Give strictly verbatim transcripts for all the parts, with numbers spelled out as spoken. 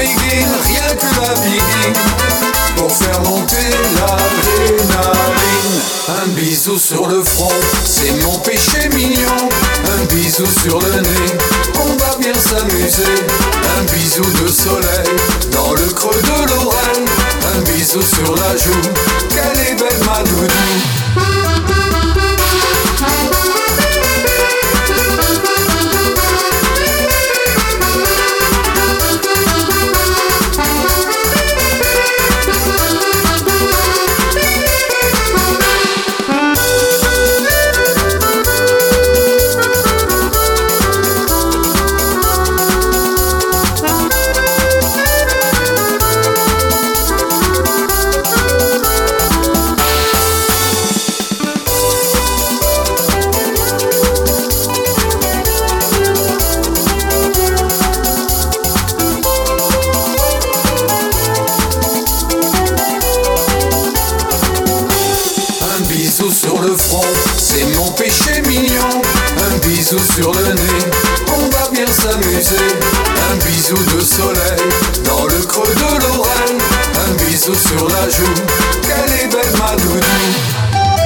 begin, rien que la begin, pour faire monter l'adrénaline. Un bisou sur le front, c'est mon péché mignon. Un bisou sur le nez, on va bien s'amuser. Un bisou de soleil, dans le creux de l'oreille. Un bisou sur la joue, qu'elle est belle ma doudou. Un bisou sur le front, c'est mon péché mignon. Un bisou sur le nez, on va bien s'amuser. Un bisou de soleil, dans le creux de l'oreille. Un bisou sur la joue, qu'elle est belle ma doudou.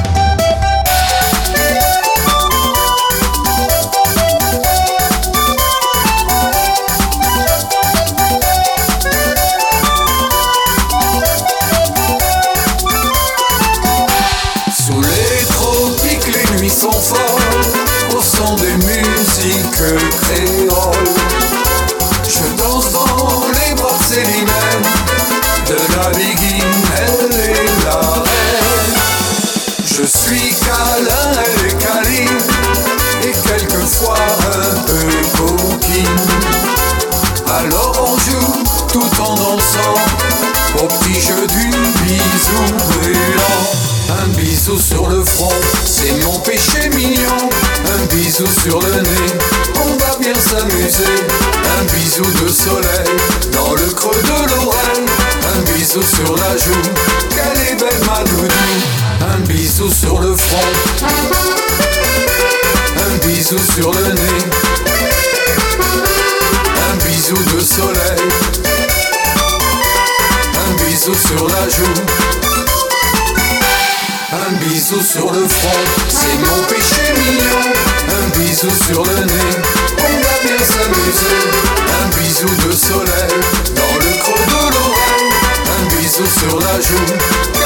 Sont forts au son des musiques créoles. Je danse dans les bras de Célimène, de la Biguine, elle est la reine. Je suis câlin, elle est câline, et quelquefois un peu coquine. Alors on joue tout en dansant au petit jeu du bisou brûlant. Un bisou sur le front, c'est mon péché mignon. Un bisou sur le nez, on va bien s'amuser. Un bisou de soleil, dans le creux de l'oreille. Un bisou sur la joue, qu'elle est belle ma doudou. Un bisou sur le front, un bisou sur le nez. Un bisou de soleil, un bisou sur la joue. Un bisou sur le front, c'est mon péché mignon. Un bisou sur le nez, on va bien s'amuser. Un bisou de soleil, dans le creux de l'oreille. Un bisou sur la joue,